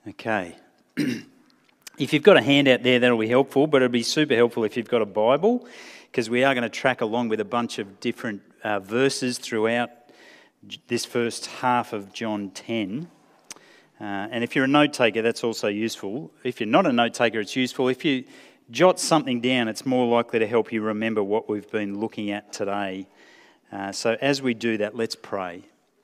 Okay. If you've got a handout there, that'll be helpful, but it'll be super helpful if you've got a Bible, because we are going to track along with a bunch of different verses throughout this first half of John 10. And if you're a note taker, that's also useful. If you're not a note taker, it's useful. If you jot something down, it's more likely to help you remember what we've been looking at today. So as we do that, let's pray.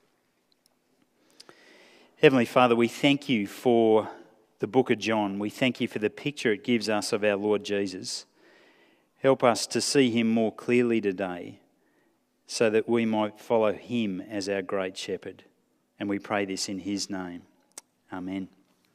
Heavenly Father, we thank you for the book of John. We thank you for the picture it gives us of our Lord Jesus. Help us to see him more clearly today so that we might follow him as our great shepherd. And we pray this in his name. Amen.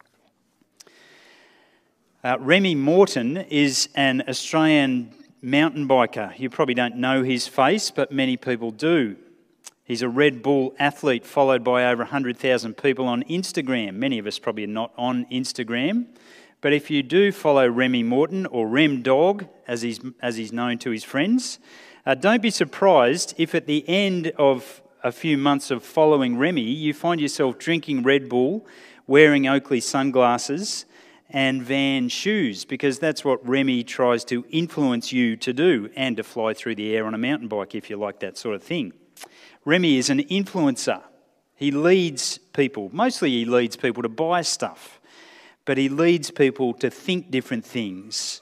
Remy Morton is an Australian mountain biker. You probably don't know his face, but many people do. He's a Red Bull athlete followed by over 100,000 people on Instagram. Many of us probably are not on Instagram. But if you do follow Remy Morton, or Rem Dog, as he's known to his friends, don't be surprised if at the end of a few months of following Remy, you find yourself drinking Red Bull, wearing Oakley sunglasses and Van shoes, because that's what Remy tries to influence you to do, and to fly through the air on a mountain bike if you like that sort of thing. Remy is an influencer. He leads people. Mostly he leads people to buy stuff, but he leads people to think different things.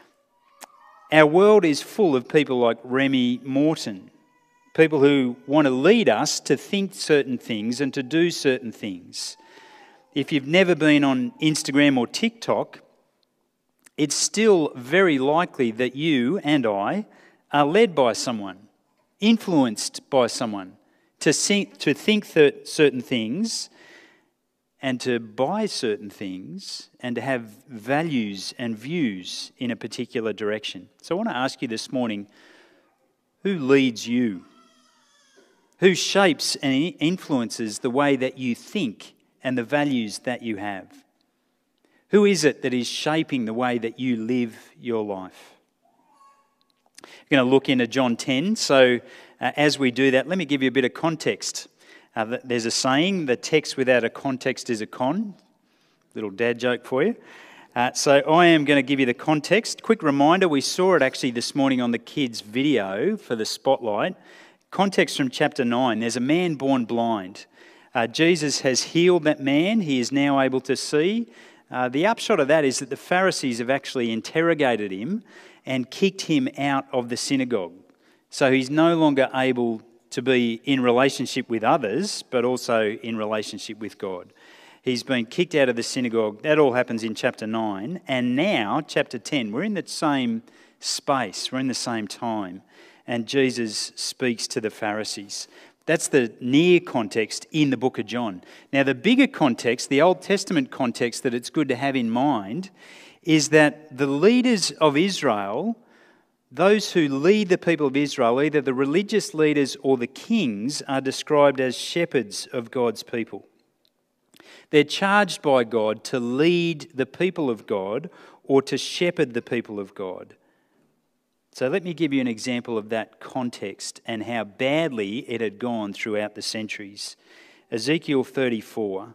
Our world is full of people like Remy Morton, people who want to lead us to think certain things and to do certain things. If you've never been on Instagram or TikTok, it's still very likely that you and I are led by someone, influenced by someone, to think certain things and to buy certain things and to have values and views in a particular direction. So I want to ask you this morning, who leads you? Who shapes and influences the way that you think and the values that you have? Who is it that is shaping the way that you live your life? We're going to look into John 10. So as we do that, let me give you a bit of context. There's a saying, the text without a context is a con. Little dad joke for you. So I am going to give you the context. Quick reminder, we saw it actually this morning on the kids' video for the spotlight. Context from chapter 9. There's a man born blind. Jesus has healed that man. He is now able to see. The upshot of that is that the Pharisees have actually interrogated him and kicked him out of the synagogue. So he's no longer able to be in relationship with others, but also in relationship with God. He's been kicked out of the synagogue. That all happens in chapter 9. And now, chapter 10, we're in the same space. We're in the same time. And Jesus speaks to the Pharisees. That's the near context in the book of John. Now, the bigger context, the Old Testament context that it's good to have in mind, is that the leaders of Israel, those who lead the people of Israel, either the religious leaders or the kings, are described as shepherds of God's people. They're charged by God to lead the people of God or to shepherd the people of God. So let me give you an example of that context and how badly it had gone throughout the centuries. Ezekiel 34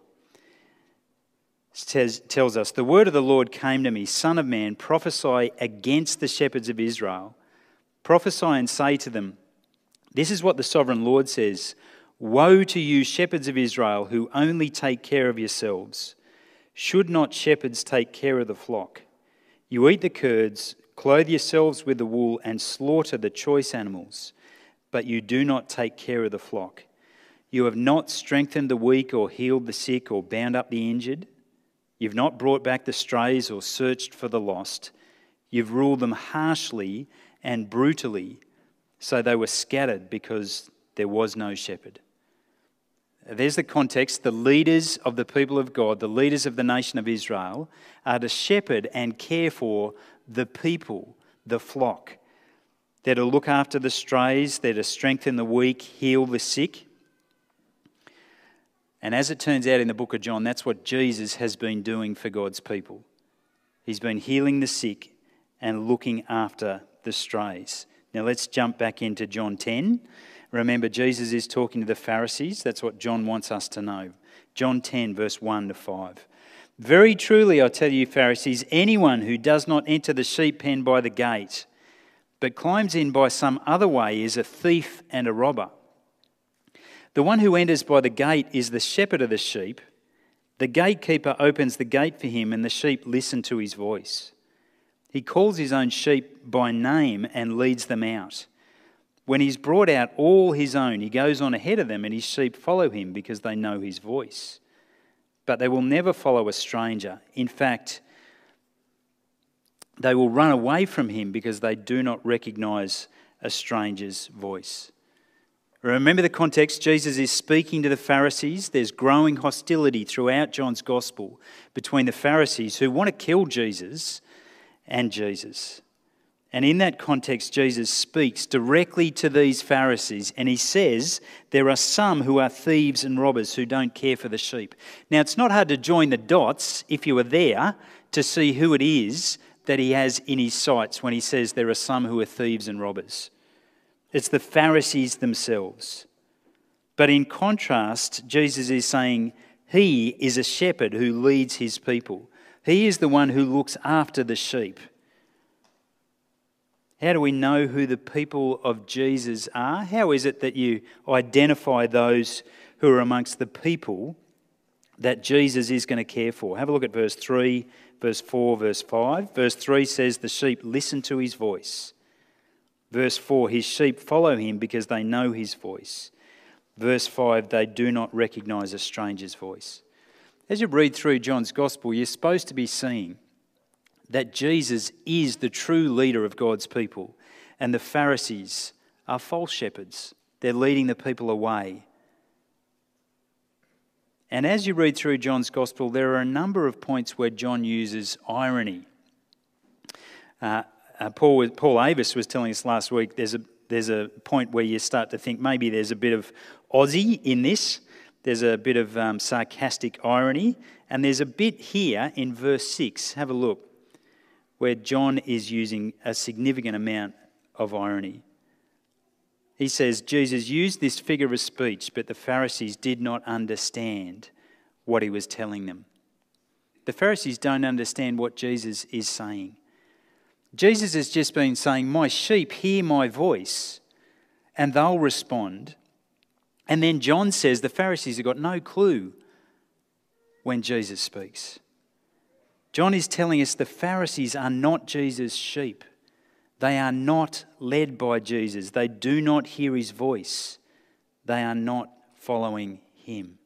tells us, "The word of the Lord came to me, Son of man, prophesy against the shepherds of Israel. Prophesy and say to them, this is what the sovereign Lord says, woe to you, shepherds of Israel, who only take care of yourselves. Should not shepherds take care of the flock? You eat the curds, clothe yourselves with the wool, and slaughter the choice animals, but you do not take care of the flock. You have not strengthened the weak or healed the sick or bound up the injured. You've not brought back the strays or searched for the lost. You've ruled them harshly and brutally, so they were scattered because there was no shepherd." There's the context. The leaders of the people of God, the leaders of the nation of Israel, are to shepherd and care for the people, the flock. They're to look after the strays, they're to strengthen the weak, heal the sick. And as it turns out in the book of John, that's what Jesus has been doing for God's people. He's been healing the sick and looking after the strays. Now let's jump back into John 10. Remember, Jesus is talking to the Pharisees. That's what John wants us to know. John 10, verse 1 to 5. Very truly, I tell you, Pharisees, anyone who does not enter the sheep pen by the gate, but climbs in by some other way, is a thief and a robber. The one who enters by the gate is the shepherd of the sheep. The gatekeeper opens the gate for him, and the sheep listen to his voice. He calls his own sheep by name and leads them out. When he's brought out all his own, he goes on ahead of them, and his sheep follow him because they know his voice. But they will never follow a stranger. In fact, they will run away from him because they do not recognise a stranger's voice. Remember the context. Jesus is speaking to the Pharisees. There's growing hostility throughout John's Gospel between the Pharisees who want to kill Jesus and Jesus. And in that context, Jesus speaks directly to these Pharisees, and he says there are some who are thieves and robbers who don't care for the sheep. Now, it's not hard to join the dots if you were there to see who it is that he has in his sights when he says there are some who are thieves and robbers. It's the Pharisees themselves. But in contrast, Jesus is saying he is a shepherd who leads his people. He is the one who looks after the sheep. How do we know who the people of Jesus are? How is it that you identify those who are amongst the people that Jesus is going to care for? Have a look at verse 3, verse 4, verse 5. Verse 3 says the sheep listen to his voice. Verse 4, his sheep follow him because they know his voice. Verse 5, they do not recognise a stranger's voice. As you read through John's Gospel, you're supposed to be seeing that Jesus is the true leader of God's people, and the Pharisees are false shepherds. They're leading the people away. And as you read through John's Gospel, there are a number of points where John uses irony. Paul Avis was telling us last week there's a point where you start to think maybe there's a bit of Aussie in this. There's a bit of sarcastic irony. And there's a bit here in verse 6. Have a look, where John is using a significant amount of irony. He says, Jesus used this figure of speech, but the Pharisees did not understand what he was telling them. The Pharisees don't understand what Jesus is saying. Jesus has just been saying, my sheep hear my voice, and they'll respond. And then John says the Pharisees have got no clue when Jesus speaks. John is telling us the Pharisees are not Jesus' sheep. They are not led by Jesus. They do not hear his voice. They are not following him.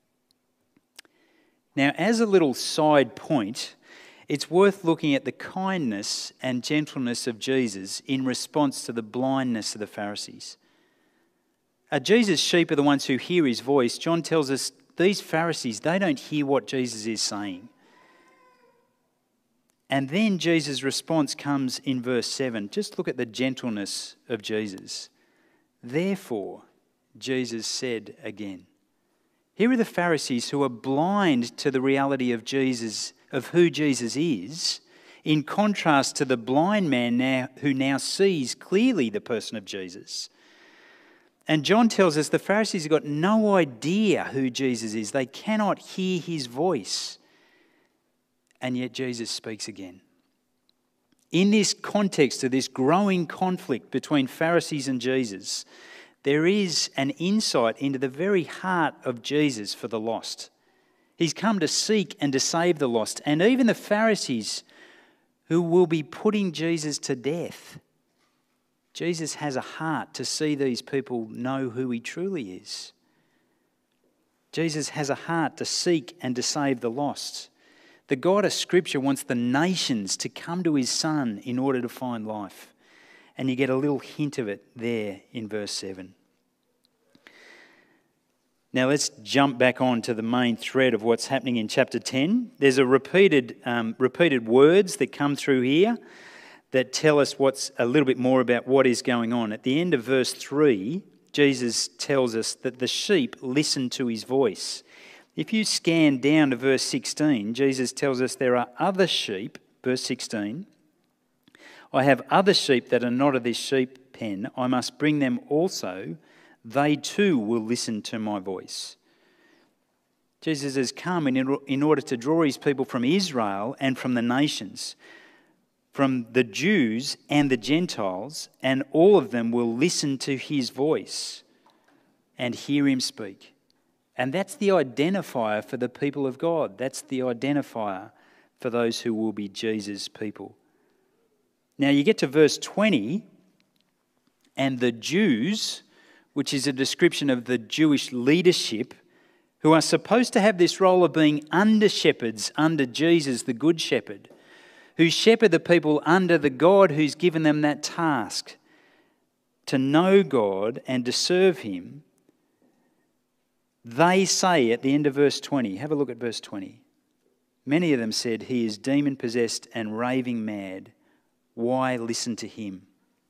Now, as a little side point, it's worth looking at the kindness and gentleness of Jesus in response to the blindness of the Pharisees. Jesus' sheep are the ones who hear his voice. John tells us these Pharisees, they don't hear what Jesus is saying. And then Jesus' response comes in verse 7. Just look at the gentleness of Jesus. Therefore, Jesus said again. Here are the Pharisees who are blind to the reality of Jesus, of who Jesus is, in contrast to the blind man who now sees clearly the person of Jesus. And John tells us the Pharisees have got no idea who Jesus is. They cannot hear his voice. And yet Jesus speaks again. In this context of this growing conflict between Pharisees and Jesus, there is an insight into the very heart of Jesus for the lost. He's come to seek and to save the lost. And even the Pharisees who will be putting Jesus to death, Jesus has a heart to see these people know who he truly is. Jesus has a heart to seek and to save the lost. The God of Scripture wants the nations to come to his Son in order to find life. And you get a little hint of it there in verse 7. Now let's jump back on to the main thread of what's happening in chapter 10. There's a repeated words that come through here that tell us what's a little bit more about what is going on. At the end of verse 3, Jesus tells us that the sheep listen to his voice. If you scan down to verse 16, Jesus tells us there are other sheep, verse 16, I have other sheep that are not of this sheep pen. I must bring them also. They too will listen to my voice. Jesus has come in order to draw his people from Israel and from the nations, from the Jews and the Gentiles, and all of them will listen to his voice and hear him speak. And that's the identifier for the people of God. That's the identifier for those who will be Jesus' people. Now you get to verse 20, and the Jews, which is a description of the Jewish leadership, who are supposed to have this role of being under shepherds under Jesus, the Good Shepherd, who shepherd the people under the God who's given them that task to know God and to serve him. They say at the end of verse 20, have a look at verse 20. Many of them said, "He is demon-possessed and raving mad. Why listen to him?"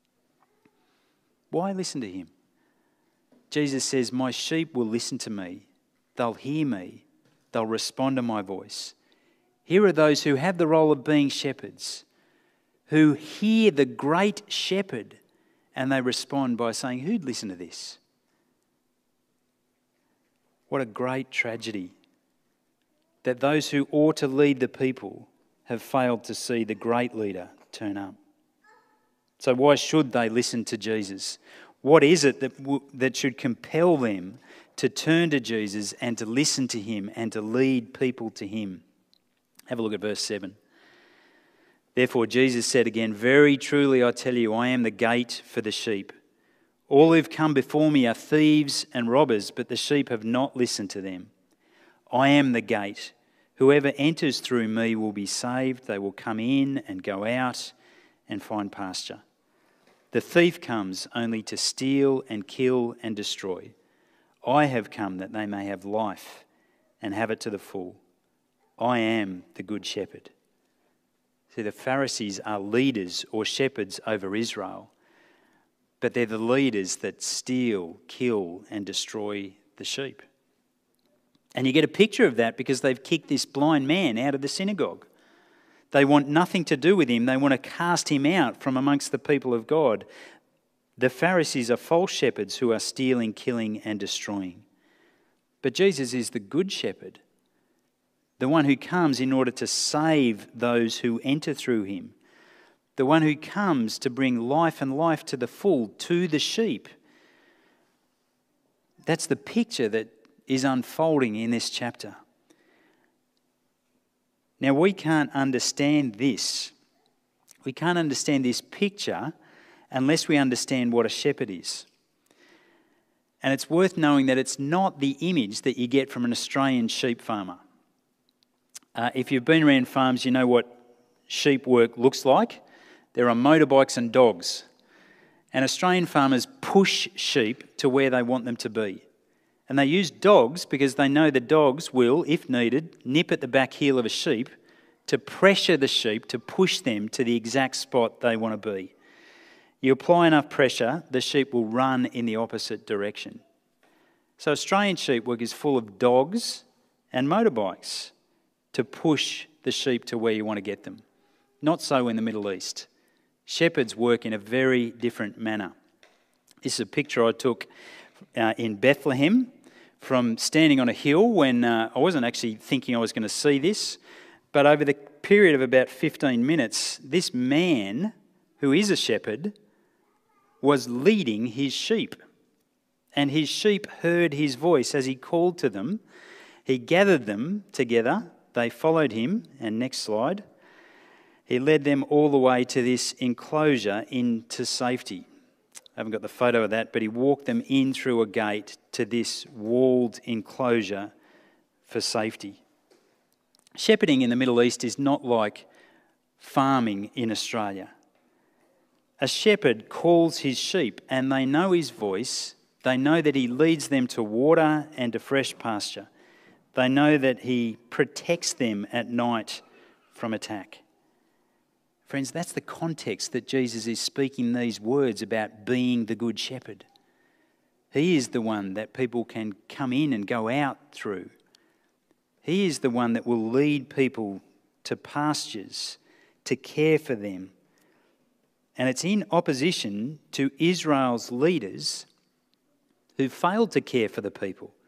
Why listen to him? Jesus says, "My sheep will listen to me. They'll hear me. They'll respond to my voice." Here are those who have the role of being shepherds, who hear the great shepherd, and they respond by saying, "Who'd listen to this?" What a great tragedy that those who ought to lead the people have failed to see the great leader turn up. So why should they listen to Jesus? What is it that should compel them to turn to Jesus and to listen to him and to lead people to him? Have a look at verse 7. Therefore Jesus said again, "Very truly I tell you, I am the gate for the sheep. All who've come before me are thieves and robbers, but the sheep have not listened to them. I am the gate. Whoever enters through me will be saved. They will come in and go out and find pasture. The thief comes only to steal and kill and destroy. I have come that they may have life and have it to the full. I am the good shepherd." See, the Pharisees are leaders or shepherds over Israel, but they're the leaders that steal, kill, and destroy the sheep. And you get a picture of that because they've kicked this blind man out of the synagogue. They want nothing to do with him. They want to cast him out from amongst the people of God. The Pharisees are false shepherds who are stealing, killing, and destroying. But Jesus is the good shepherd, the one who comes in order to save those who enter through him, the one who comes to bring life and life to the full to the sheep. That's the picture that is unfolding in this chapter. Now, we can't understand this. We can't understand this picture unless we understand what a shepherd is. And it's worth knowing that it's not the image that you get from an Australian sheep farmer. If you've been around farms, you know what sheep work looks like. There are motorbikes and dogs. And Australian farmers push sheep to where they want them to be. And they use dogs because they know the dogs will, if needed, nip at the back heel of a sheep to pressure the sheep to push them to the exact spot they want to be. You apply enough pressure, the sheep will run in the opposite direction. So Australian sheep work is full of dogs and motorbikes to push the sheep to where you want to get them. Not so in the Middle East. Shepherds work in a very different manner. This is a picture I took in Bethlehem from standing on a hill when I wasn't actually thinking I was going to see this, but over the period of about 15 minutes, this man, who is a shepherd, was leading his sheep. And his sheep heard his voice as he called to them. He gathered them together. They followed him. And next slide. He led them all the way to this enclosure into safety. I haven't got the photo of that, but he walked them in through a gate to this walled enclosure for safety. Shepherding in the Middle East is not like farming in Australia. A shepherd calls his sheep and they know his voice. They know that he leads them to water and to fresh pasture. They know that he protects them at night from attack. Friends, that's the context that Jesus is speaking these words about being the good shepherd. He is the one that people can come in and go out through. He is the one that will lead people to pastures, to care for them. And it's in opposition to Israel's leaders who failed to care for the people,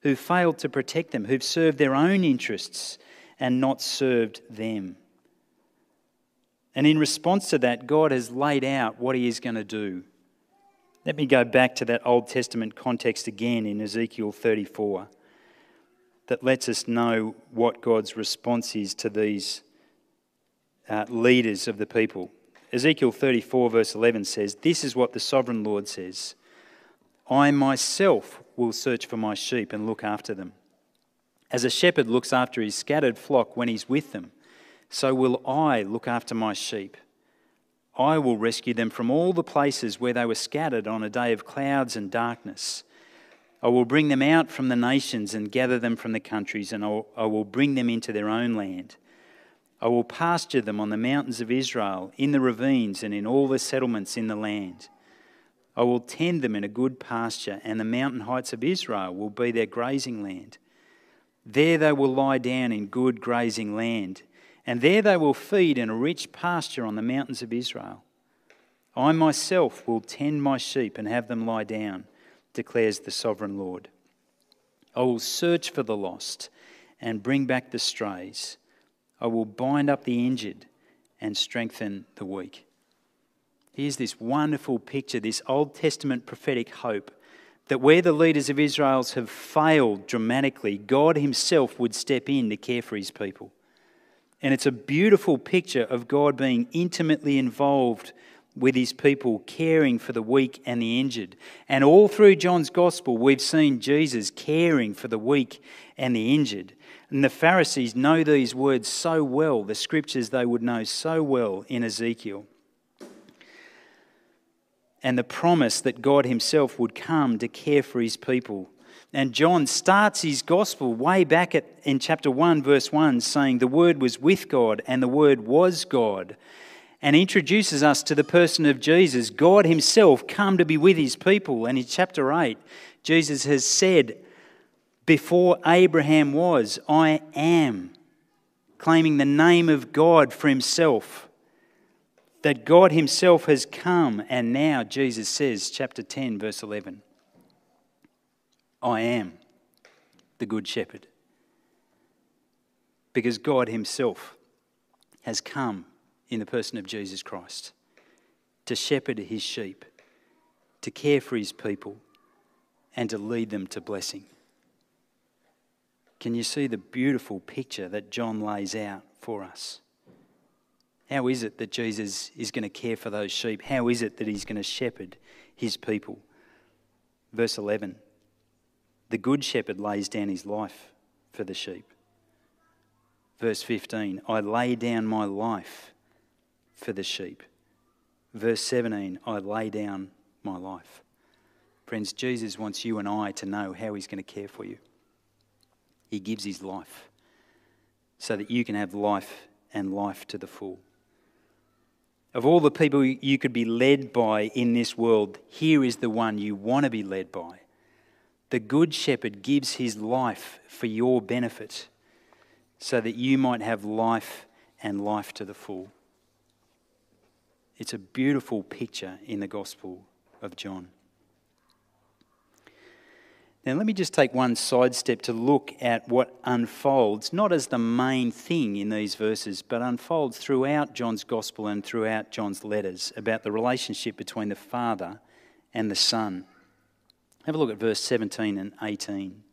who've failed to protect them, who've served their own interests and not served them. And in response to that, God has laid out what he is going to do. Let me go back to that Old Testament context again in Ezekiel 34 that lets us know what God's response is to these leaders of the people. Ezekiel 34 verse 11 says, "This is what the sovereign Lord says, I myself will search for my sheep and look after them. As a shepherd looks after his scattered flock when he's with them, so will I look after my sheep. I will rescue them from all the places where they were scattered on a day of clouds and darkness. I will bring them out from the nations and gather them from the countries, and I will bring them into their own land. I will pasture them on the mountains of Israel, in the ravines and in all the settlements in the land. I will tend them in a good pasture, and the mountain heights of Israel will be their grazing land. There they will lie down in good grazing land, and there they will feed in a rich pasture on the mountains of Israel. I myself will tend my sheep and have them lie down, declares the sovereign Lord. I will search for the lost and bring back the strays. I will bind up the injured and strengthen the weak." Here's this wonderful picture, this Old Testament prophetic hope, that where the leaders of Israel have failed dramatically, God himself would step in to care for his people. And it's a beautiful picture of God being intimately involved with his people, caring for the weak and the injured. And all through John's Gospel, we've seen Jesus caring for the weak and the injured. And the Pharisees know these words so well, the scriptures they would know so well in Ezekiel. And the promise that God himself would come to care for his people. And John starts his gospel way back in chapter 1, verse 1, saying the Word was with God and the Word was God. And introduces us to the person of Jesus, God himself come to be with his people. And in chapter 8, Jesus has said, "Before Abraham was, I am," claiming the name of God for himself. That God himself has come, and now Jesus says, chapter 10, verse 11, "I am the good shepherd." Because God himself has come in the person of Jesus Christ to shepherd his sheep, to care for his people, and to lead them to blessing. Can you see the beautiful picture that John lays out for us? How is it that Jesus is going to care for those sheep? How is it that he's going to shepherd his people? Verse 11, the good shepherd lays down his life for the sheep. Verse 15, I lay down my life for the sheep. Verse 17, I lay down my life. Friends, Jesus wants you and I to know how he's going to care for you. He gives his life so that you can have life and life to the full. Of all the people you could be led by in this world, here is the one you want to be led by. The good shepherd gives his life for your benefit so that you might have life and life to the full. It's a beautiful picture in the Gospel of John. Now let me just take one sidestep to look at what unfolds, not as the main thing in these verses, but unfolds throughout John's Gospel and throughout John's letters about the relationship between the Father and the Son. Have a look at verse 17 and 18.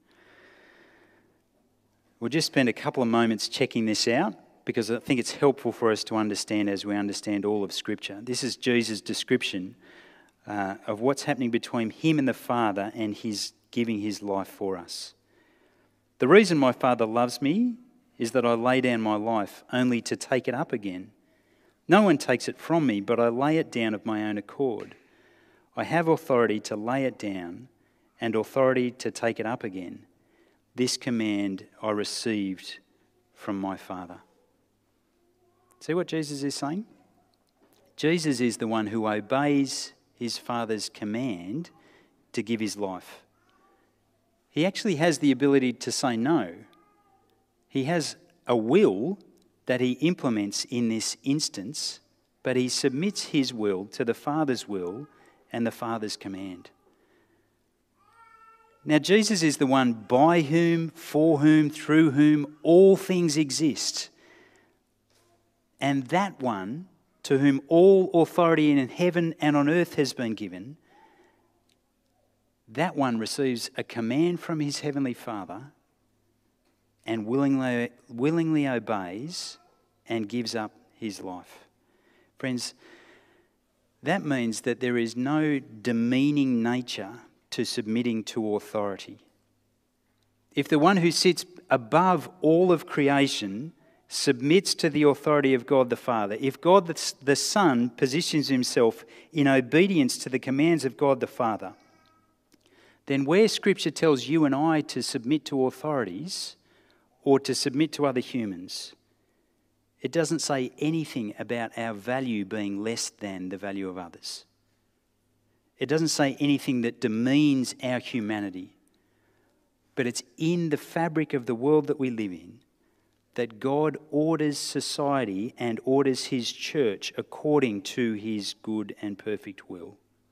We'll just spend a couple of moments checking this out because I think it's helpful for us to understand as we understand all of Scripture. This is Jesus' description of what's happening between him and the Father and his giving his life for us. The reason my Father loves me is that I lay down my life only to take it up again. No one takes it from me, but I lay it down of my own accord. I have authority to lay it down and authority to take it up again. This command I received from my Father. See what Jesus is saying? Jesus is the one who obeys his Father's command to give his life. He actually has the ability to say no. He has a will that he implements in this instance, but he submits his will to the Father's will and the Father's command. Now, Jesus is the one by whom, for whom, through whom all things exist. And that one, to whom all authority in heaven and on earth has been given, that one receives a command from his heavenly Father and willingly obeys and gives up his life. Friends, that means that there is no demeaning nature to submitting to authority. If the one who sits above all of creation submits to the authority of God the Father, if God the Son positions himself in obedience to the commands of God the Father, then where Scripture tells you and I to submit to authorities or to submit to other humans, it doesn't say anything about our value being less than the value of others. It doesn't say anything that demeans our humanity. But it's in the fabric of the world that we live in that God orders society and orders his church according to his good and perfect will.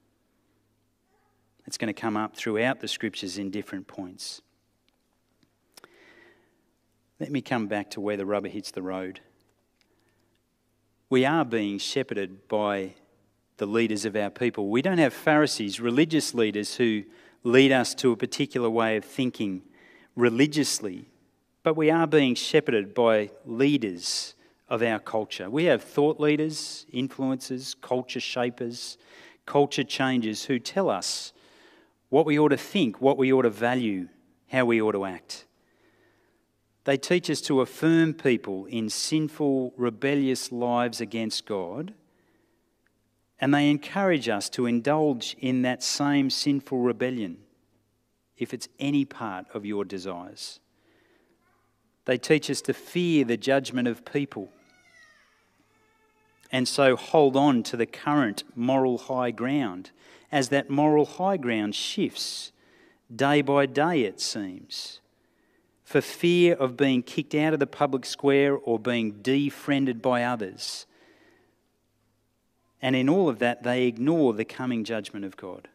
It's going to come up throughout the Scriptures in different points. Let me come back to where the rubber hits the road. We are being shepherded by the leaders of our people. We don't have Pharisees, religious leaders who lead us to a particular way of thinking religiously, but we are being shepherded by leaders of our culture. We have thought leaders, influencers, culture shapers, culture changers who tell us what we ought to think, what we ought to value, how we ought to act. They teach us to affirm people in sinful, rebellious lives against God, and they encourage us to indulge in that same sinful rebellion if it's any part of your desires. They teach us to fear the judgment of people and so hold on to the current moral high ground as that moral high ground shifts day by day, it seems, for fear of being kicked out of the public square or being defriended by others. And in all of that, they ignore the coming judgment of God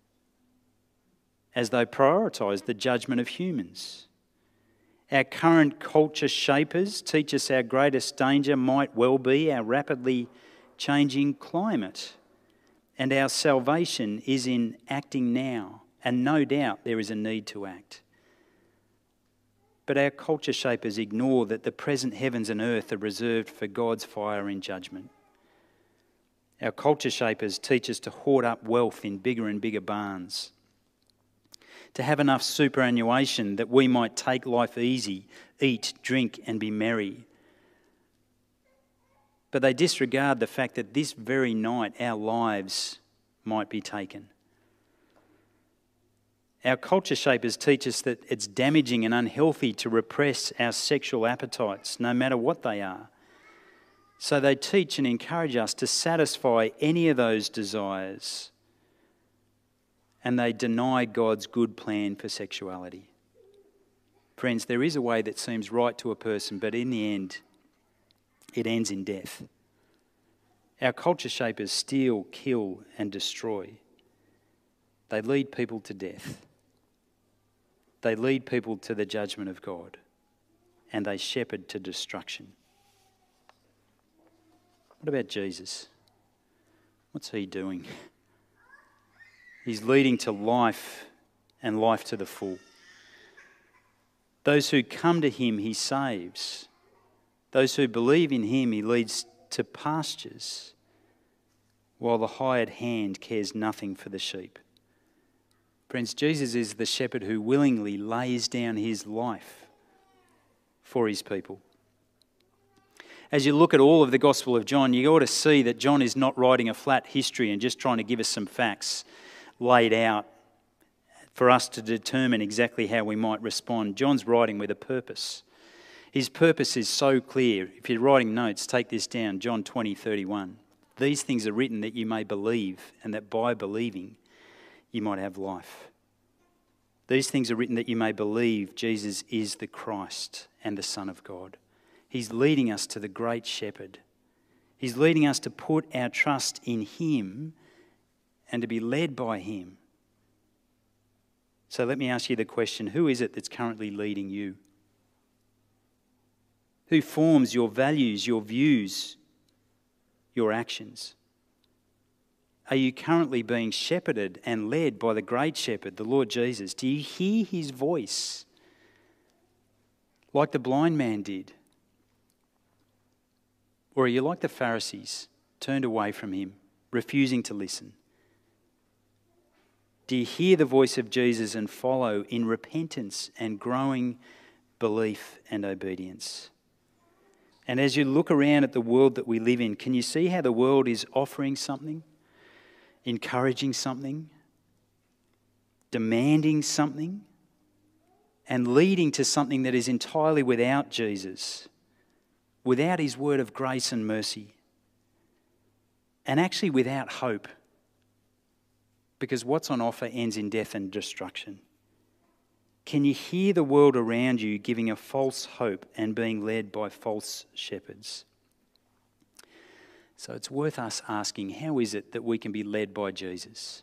as they prioritise the judgment of humans. Our current culture shapers teach us our greatest danger might well be our rapidly changing climate, and our salvation is in acting now, and no doubt there is a need to act. But our culture shapers ignore that the present heavens and earth are reserved for God's fire in judgment. Our culture shapers teach us to hoard up wealth in bigger and bigger barns, to have enough superannuation that we might take life easy, eat, drink and be merry. But they disregard the fact that this very night our lives might be taken. Our culture shapers teach us that it's damaging and unhealthy to repress our sexual appetites, no matter what they are. So they teach and encourage us to satisfy any of those desires, and they deny God's good plan for sexuality. Friends, there is a way that seems right to a person, but in the end, it ends in death. Our culture shapers steal, kill, and destroy. They lead people to death. They lead people to the judgment of God, and they shepherd to destruction. What about Jesus? What's he doing? He's leading to life and life to the full. Those who come to him, he saves. Those who believe in him, he leads to pastures, while the hired hand cares nothing for the sheep. Friends, Jesus is the shepherd who willingly lays down his life for his people. As you look at all of the Gospel of John, you ought to see that John is not writing a flat history and just trying to give us some facts laid out for us to determine exactly how we might respond. John's writing with a purpose. His purpose is so clear. If you're writing notes, take this down, John 20:31. These things are written that you may believe, and that by believing you might have life. These things are written that you may believe Jesus is the Christ and the Son of God. He's leading us to the great shepherd. He's leading us to put our trust in him and to be led by him. So let me ask you the question, who is it that's currently leading you? Who forms your values, your views, your actions? Are you currently being shepherded and led by the great shepherd, the Lord Jesus? Do you hear his voice like the blind man did? Or are you like the Pharisees, turned away from him, refusing to listen? Do you hear the voice of Jesus and follow in repentance and growing belief and obedience? And as you look around at the world that we live in, can you see how the world is offering something? Encouraging something, demanding something, and leading to something that is entirely without Jesus, without his word of grace and mercy, and actually without hope, because what's on offer ends in death and destruction. Can you hear the world around you giving a false hope and being led by false shepherds? So it's worth us asking, how is it that we can be led by Jesus?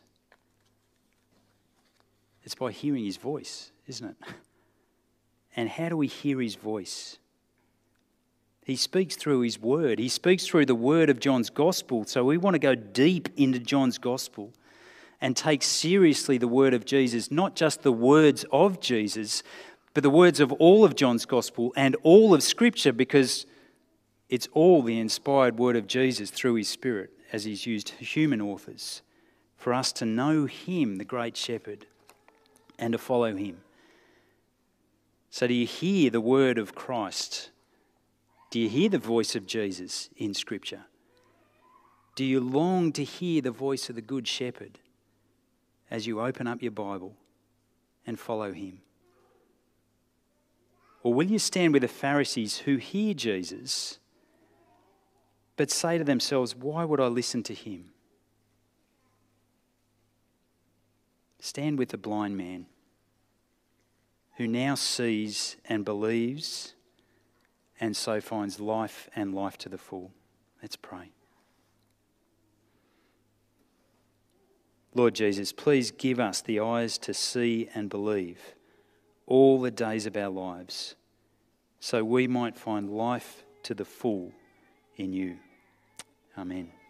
It's by hearing his voice, isn't it? And how do we hear his voice? He speaks through his word. He speaks through the word of John's gospel. So we want to go deep into John's gospel and take seriously the word of Jesus, not just the words of Jesus, but the words of all of John's gospel and all of Scripture, because it's all the inspired word of Jesus through his Spirit, as he's used human authors, for us to know him, the great shepherd, and to follow him. So do you hear the word of Christ? Do you hear the voice of Jesus in Scripture? Do you long to hear the voice of the Good Shepherd as you open up your Bible and follow him? Or will you stand with the Pharisees who hear Jesus but say to themselves, why would I listen to him? Stand with the blind man who now sees and believes and so finds life and life to the full. Let's pray. Lord Jesus, please give us the eyes to see and believe all the days of our lives, so we might find life to the full in you. Amen.